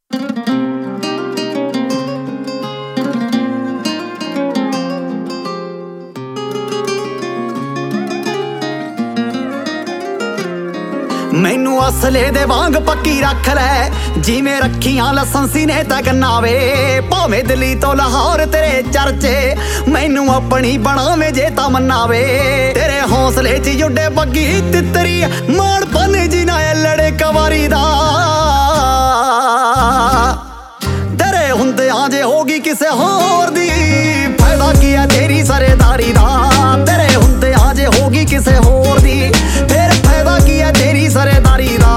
मैनू असले दे वांग पक्की रख लै, जिवें रखियां लसंसी ने तक नावे। भावें दिल्ली तो लाहौर तेरे चर्चे, मैनू अपनी बनावे जे ता मनावे। तेरे हौसले च जुड़े बग्गी तितरी, माड़पन जिना लड़े कवारी दा। तेरे हुंदियां जे होगी किसे होर दी, फायदा की है तेरी सरेदारी दा। तेरे हुंदियां जे होगी किसे होर दी, फिर फायदा की है तेरी सरेदारी दा।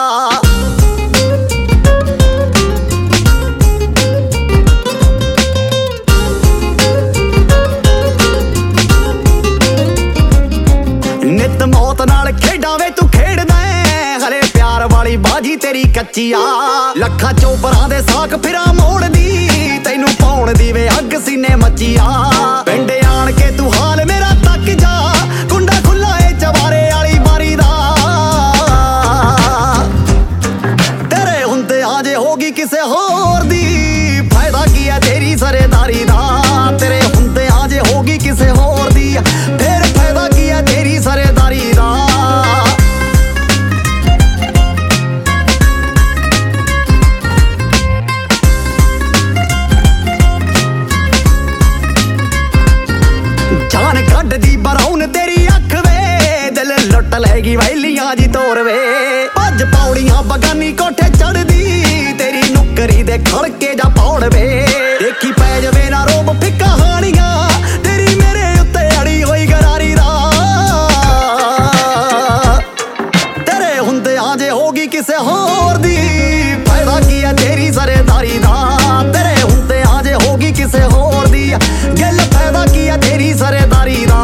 नित मौत नाल खेडां वे तू खेडदा ऐ, हले प्यार वाली बाजी तेरी कच्ची आ। लखां चोपरां दे साक फिरा मोड़दी, तैनू पाउण दी वे अग सीने मची आ। पिंड आण के तू हाल मेरा तक जा, कुंडा खुला ए चवारे वाली बारी दा। तेरे हुंदियां जे होगी किसे होर दी, फायदा की है तेरी सरेदारी दा। तेरे हुंदियां जे होगी किसे होर दी, फिर फायदा की है तेरी सरेदारी दा। जान कड्डदी बराउन तेरी अख वे, दिल लुट लैगी वैलियां जी तोर वे। भज पौड़ियां बगानी कोठे चढ़दी, तेरी नुकरी दे खड़के जा पौड़ वे। देखी पै जवे ना रोब फिक्का हानियां, तेरी मेरे उत्ते अड़ी होई गरारी दा। तेरे हुंदियां जे होगी किसे होर दी, फायदा की है तेरी सरेदारी दा। तेरे हुंदियां जे होगी किसे होर दी, गल फायदा की है तेरी सरेदारी दा।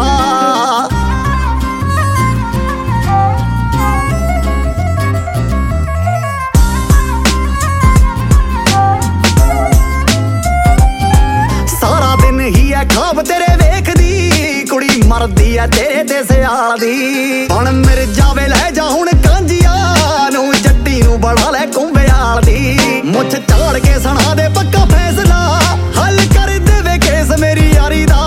सारा दिन ही है खाब तेरे वेखदी, कुड़ी मरदी है तेरे ते सियाल दी। हुण मिर्जा वे लै जा हुण कांजिया नू, जट्टी नू बड़ा लै कुंभयाल दी। मुछ झाड़ के सुना दे पक्का फैसला, हल कर देवे केस मेरी यारी दा।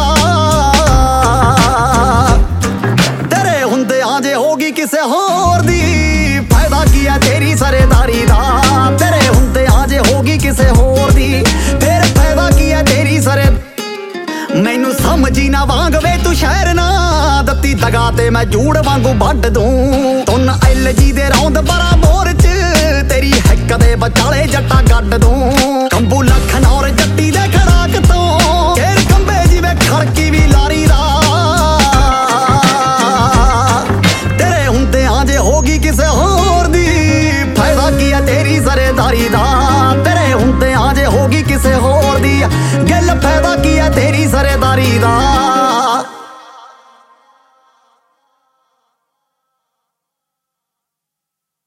तेरे हुंदियां जे होगी किसे होर दी, फायदा की है तेरी सरेदारी दा। तेरे हुंदियां जे होगी किसे होर दी, फिर फायदा की है तेरी सरे। मैनू समझी ना वांग वे तू शहर ना, दत्ती दगा ते मैं जूड़ वांगू वड्ड दूं। तुन LG दे रौंद बरा बोर च, तेरी हिक दे बचाले जट्टा गड्ड दूं।